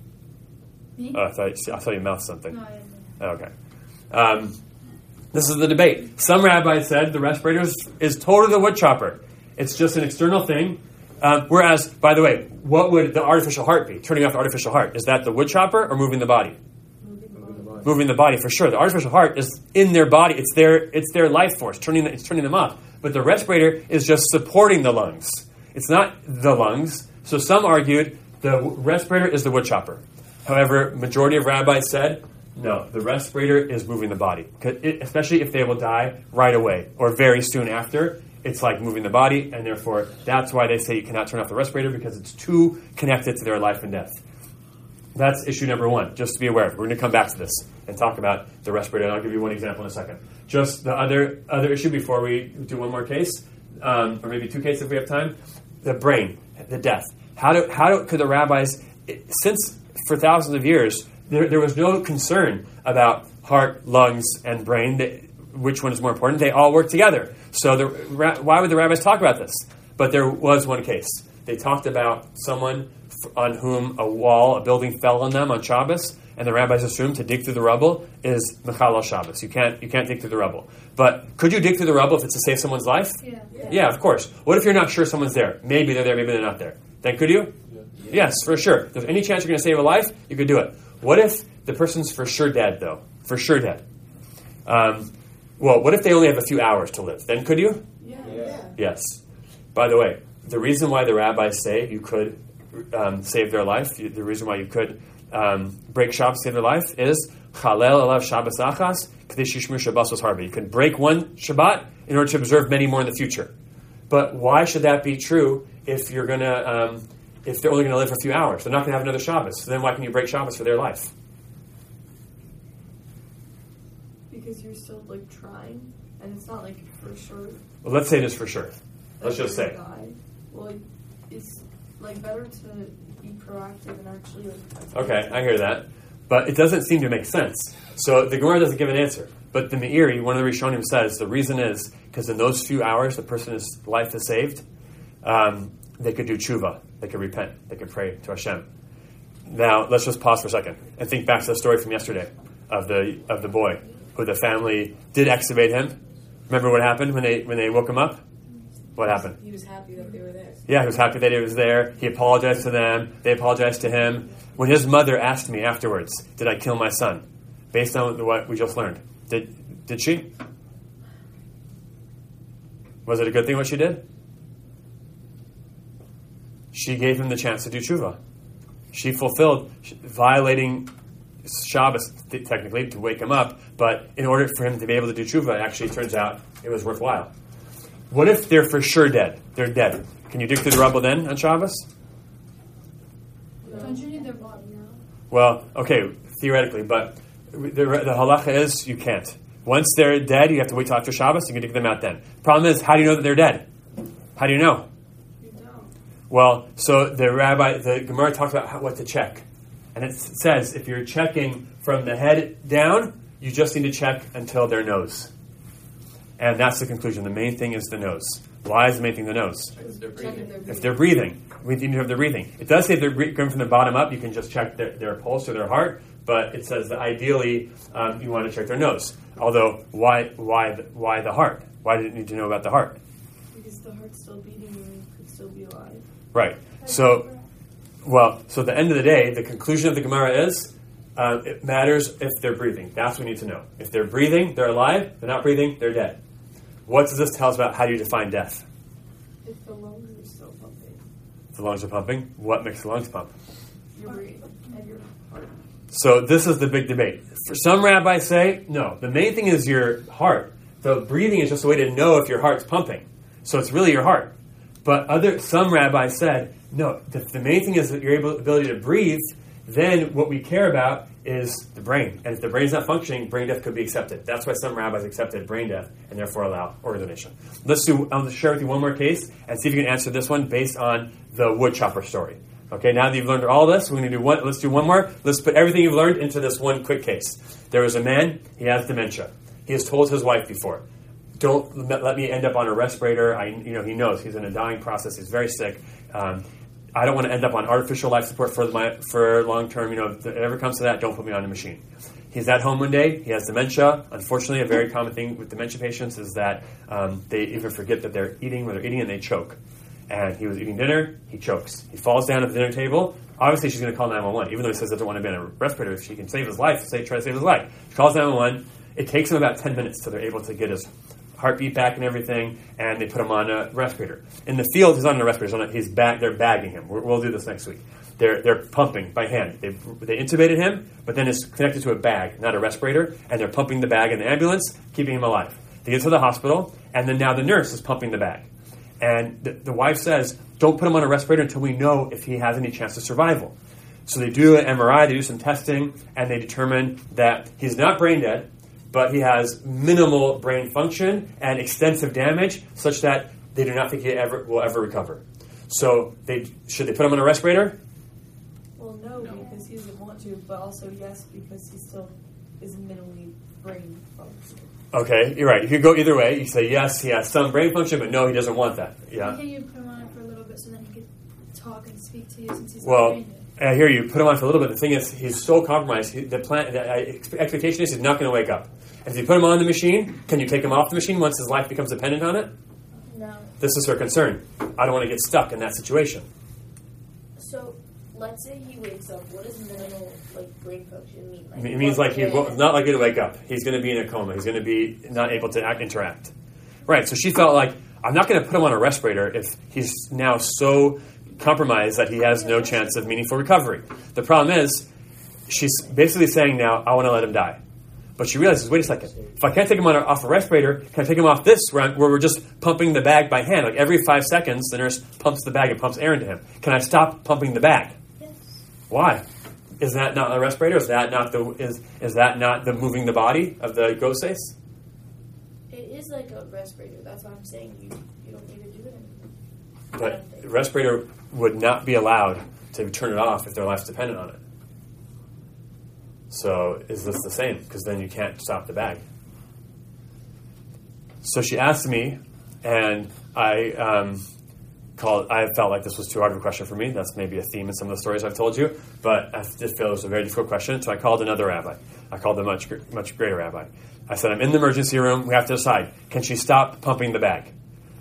Me? Oh, I thought you mouthed something. No, I didn't. Okay. This is the debate. Some rabbis said the respirator is totally the wood chopper. It's just an external thing. Whereas, by the way, what would the artificial heart be? Turning off the artificial heart. Is that the wood chopper or moving the body? Moving the body, for sure. The artificial heart is in their body. It's their life force. It's turning them off. But the respirator is just supporting the lungs. It's not the lungs. So some argued the respirator is the wood chopper. However, majority of rabbis said, no, the respirator is moving the body. Especially if they will die right away or very soon after. It's like moving the body, and therefore that's why they say you cannot turn off the respirator, because it's too connected to their life and death. That's issue number one, just to be aware of. We're going to come back to this and talk about the respirator, and I'll give you one example in a second. Just the other issue before we do one more case, or maybe two cases if we have time, the brain, the death. How could the rabbis, since for thousands of years, there was no concern about heart, lungs, and brain, which one is more important? They all work together. So why would the rabbis talk about this? But there was one case. They talked about someone on whom a building fell on them on Shabbos, and the rabbis assumed to dig through the rubble is Mechal al Shabbos. You can't dig through the rubble. But could you dig through the rubble if it's to save someone's life? Yeah, of course. What if you're not sure someone's there? Maybe they're there, maybe they're not there. Then could you? Yes, for sure. If there's any chance you're going to save a life, you could do it. What if the person's for sure dead, though? For sure dead. Well, what if they only have a few hours to live? Then could you? Yeah. Yes. By the way, the reason why the rabbis say you could save their life, the reason why you could break Shabbos, save their life, is Chalel alav Shabbos achas k'dei shishmir Shabbosos harba. You can break one Shabbat in order to observe many more in the future. But why should that be true if you're gonna if they're only going to live for a few hours? They're not going to have another Shabbos. So then why can you break Shabbos for their life? Because you're still like trying, and it's not like for sure. Well, let's say it is for sure. Let's just say. Well, it's like better to be proactive and actually like. Okay, I hear that, but it doesn't seem to make sense. So the Gemara doesn't give an answer, but the Meiri, one of the Rishonim, says the reason is because in those few hours the person's life is saved. They could do tshuva, they could repent, they could pray to Hashem. Now let's just pause for a second and think back to the story from yesterday of the boy who the family did excavate him. Remember what happened when they woke him up? What happened? He was happy that they were there. Yeah, he was happy that he was there. He apologized to them. They apologized to him. When his mother asked me afterwards, did I kill my son? Based on what we just learned. Did she? Was it a good thing what she did? She gave him the chance to do tshuva. She fulfilled violating Shabbos, technically, to wake him up, but in order for him to be able to do tshuva, it actually turns out it was worthwhile. What if they're for sure dead? They're dead. Can you dig through the rubble then on Shabbos? Don't you need their body now? Well, okay, theoretically, but the halacha is you can't. Once they're dead, you have to wait till after Shabbos, you can dig them out then. Problem is, how do you know that they're dead? How do you know? You don't. Well, so the Gemara talks about what to check. And it says, if you're checking from the head down, you just need to check until their nose. And that's the conclusion. The main thing is the nose. Why is the main thing the nose? Because they're breathing. If they're breathing. We need to have their breathing. It does say if they're going from the bottom up, you can just check their pulse or their heart, but it says that ideally you want to check their nose. Although, why the heart? Why did it need to know about the heart? Because the heart's still beating and it could still be alive. Right. So at the end of the day, the conclusion of the Gemara is it matters if they're breathing. That's what we need to know. If they're breathing, they're alive. If they're not breathing, they're dead. What does this tell us about how do you define death? If the lungs are still pumping. If the lungs are pumping, what makes the lungs pump? Your brain and your heart. So this is the big debate. For some rabbis say, no, the main thing is your heart. The breathing is just a way to know if your heart's pumping. So it's really your heart. But some rabbis said, no, the main thing is that your ability to breathe then what we care about is the brain. And if the brain's not functioning, brain death could be accepted. That's why some rabbis accepted brain death and therefore allow organ donation. I'll share with you one more case and see if you can answer this one based on the wood chopper story. Okay, now that you've learned all this, we're going to do one. Let's do one more. Let's put everything you've learned into this one quick case. There was a man, he has dementia. He has told his wife before, don't let me end up on a respirator. He knows he's in a dying process. He's very sick. I don't want to end up on artificial life support for long term. If it ever comes to that, don't put me on a machine. He's at home one day. He has dementia. Unfortunately, a very common thing with dementia patients is that they even forget that they're eating when they're eating and they choke. And he was eating dinner. He chokes. He falls down at the dinner table. Obviously, she's going to call 911. Even though he says he doesn't want to be on a respirator, if she can save his life, try to save his life. She calls 911. It takes him about 10 minutes till they're able to get his heartbeat back and everything, and they put him on a respirator. In the field, he's on a respirator. They're bagging him. We'll do this next week. They're pumping by hand. They intubated him, but then it's connected to a bag, not a respirator, and they're pumping the bag in the ambulance, keeping him alive. They get to the hospital, and then now the nurse is pumping the bag. And the wife says, don't put him on a respirator until we know if he has any chance of survival. So they do an MRI, they do some testing, and they determine that he's not brain dead, but he has minimal brain function and extensive damage such that they do not think he will ever recover. So should they put him on a respirator? Well, no, because he doesn't want to, but also yes, because he still is minimally brain functioning. Okay, you're right. You could go either way. You say, yes, he has some brain function, but no, he doesn't want that. Yeah. I hear you put him on for a little bit so then he could talk and speak to you since he's well, not brain dead. I hear you put him on for a little bit. The thing is, he's so compromised. The expectation is he's not going to wake up. And if you put him on the machine, can you take him off the machine once his life becomes dependent on it? No. This is her concern. I don't want to get stuck in that situation. So, let's say he wakes up. What does minimal brain function mean? It means he's not likely to wake up. He's going to be in a coma. He's going to be not able to interact. Right. So she felt like, I'm not going to put him on a respirator if he's now so compromised that he has no chance of meaningful recovery. The problem is, she's basically saying now, I want to let him die. But she realizes, wait a second, if I can't take him off a respirator, can I take him off this where we're just pumping the bag by hand? Like every 5 seconds, the nurse pumps the bag and pumps air into him. Can I stop pumping the bag? Yes. Why? Is that not a respirator? Is that not the moving the body of the Goses? It is like a respirator. That's why I'm saying you don't need to do it anymore. But the respirator would not be allowed to turn it off if their life's dependent on it. So is this the same? Because then you can't stop the bag. So she asked me, and I felt like this was too hard of a question for me. That's maybe a theme in some of the stories I've told you. But I did feel it was a very difficult question, so I called another rabbi. I called a much greater rabbi. I said, I'm in the emergency room. We have to decide, can she stop pumping the bag?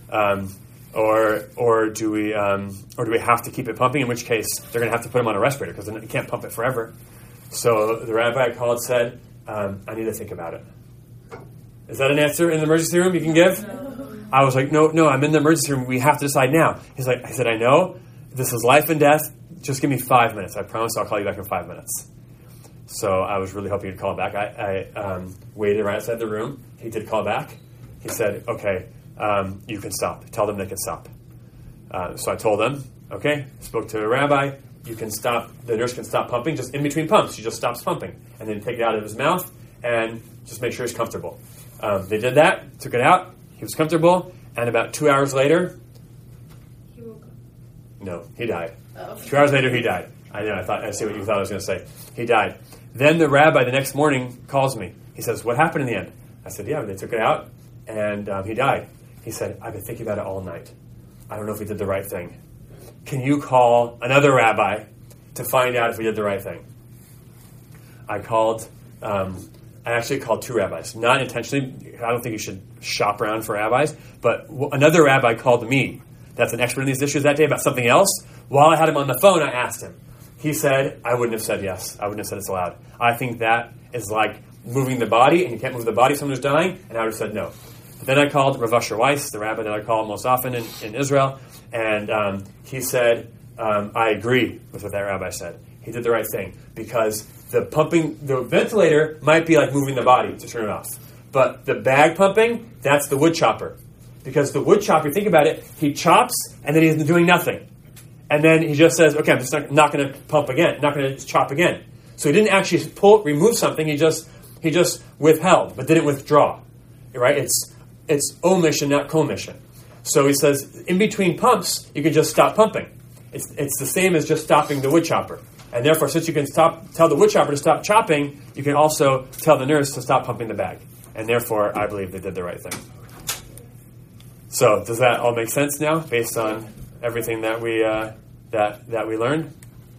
Or do we have to keep it pumping, in which case they're going to have to put him on a respirator because you can't pump it forever. So the rabbi I called said, I need to think about it. Is that an answer in the emergency room you can give? No. I was like, no, I'm in the emergency room. We have to decide now. I said, I know. This is life and death. Just give me 5 minutes. I promise I'll call you back in 5 minutes. So I was really hoping he'd call back. I waited right outside the room. He did call back. He said, okay, you can stop. Tell them they can stop. So I told them, okay, spoke to a rabbi. You can stop, the nurse can stop pumping just in between pumps. She just stops pumping. And then take it out of his mouth and just make sure he's comfortable. They did that, took it out. He was comfortable. And about 2 hours later, He woke up. no, he died. Oh. 2 hours later, he died. I know, I see what you thought I was going to say. He died. Then the rabbi the next morning calls me. He says, what happened in the end? I said, yeah, they took it out and he died. He said, I've been thinking about it all night. I don't know if we did the right thing. Can you call another rabbi to find out if we did the right thing? I actually called 2 rabbis. Not intentionally. I don't think you should shop around for rabbis. But another rabbi called me. That's an expert in these issues that day about something else. While I had him on the phone, I asked him. He said, I wouldn't have said yes. I wouldn't have said it's allowed. I think that is like moving the body, and you can't move the body if someone who's dying, and I would have said no. But then I called Rav Asher Weiss, the rabbi that I call most often in Israel, and he said, I agree with what that rabbi said. He did the right thing, because the ventilator might be like moving the body to turn it off. But the bag pumping, that's the wood chopper. Because the wood chopper, think about it, he chops, and then he's doing nothing. And then he just says, okay, I'm just not going to pump again, not going to chop again. So he didn't actually remove something. He just withheld, but didn't withdraw. Right? It's omission, not commission. So he says, in between pumps, you can just stop pumping. It's the same as just stopping the wood chopper. And therefore, since you can tell the wood chopper to stop chopping, you can also tell the nurse to stop pumping the bag. And therefore, I believe they did the right thing. So, does that all make sense now, based on everything that we learned?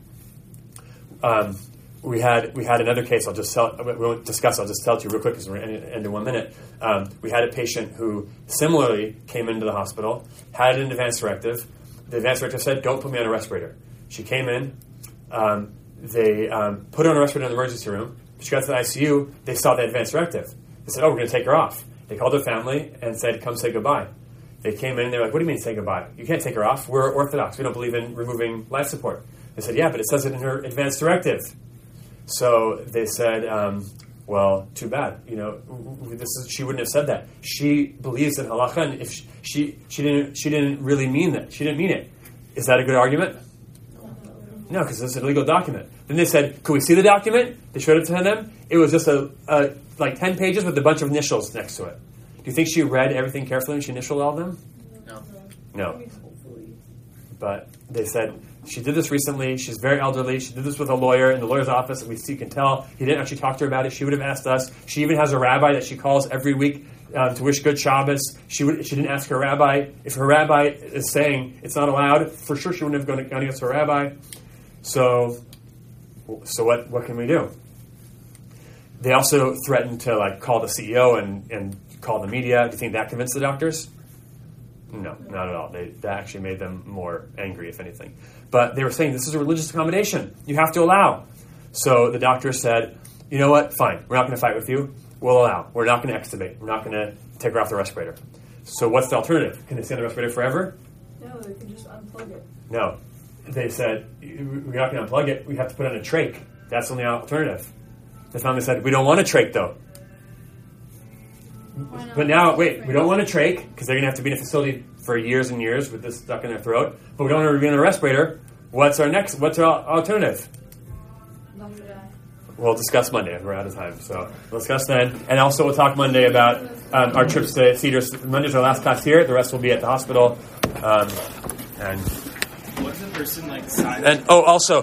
We had another case. We won't discuss. I'll just tell it to you real quick because we're going to end in 1 minute. We had a patient who similarly came into the hospital, had an advanced directive. The advanced directive said, "Don't put me on a respirator." She came in. They put her on a respirator in the emergency room. She got to the ICU. They saw the advanced directive. They said, "Oh, we're going to take her off." They called her family and said, "Come say goodbye." They came in and they were like, "What do you mean say goodbye? You can't take her off. We're Orthodox. We don't believe in removing life support." They said, "Yeah, but it says it in her advanced directive." So they said, "Well, too bad. She wouldn't have said that. She believes in halacha, and if she didn't really mean that. She didn't mean it. Is that a good argument?" No, because it's a legal document. Then they said, "Could we see the document?" They showed it to them. It was just like 10 pages with a bunch of initials next to it. Do you think she read everything carefully when she initialed all of them? No. But they said, she did this recently. She's very elderly. She did this with a lawyer in the lawyer's office. And you can tell he didn't actually talk to her about it. She would have asked us. She even has a rabbi that she calls every week to wish good Shabbos. She didn't ask her rabbi. If her rabbi is saying it's not allowed, for sure she wouldn't have gone against her rabbi. So what can we do? They also threatened to call the CEO and call the media. Do you think that convinced the doctors? No, not at all. That actually made them more angry, if anything. But they were saying, this is a religious accommodation. You have to allow. So the doctor said, you know what? Fine. We're not going to fight with you. We'll allow. We're not going to extubate. We're not going to take her off the respirator. So what's the alternative? Can they stay on the respirator forever? No, they can just unplug it. No. They said, we're not going to unplug it. We have to put on a trach. That's the only alternative. The family said, we don't want a trach, though. But now, wait, we don't want a trach because they're going to have to be in a facility for years and years with this stuck in their throat. But we don't want to be on a respirator. What's our alternative? We'll discuss Monday. We're out of time. So we'll discuss then. And also we'll talk Monday about our trips to Cedars. Monday's our last class here. The rest will be at the hospital. And what if the person signs? And also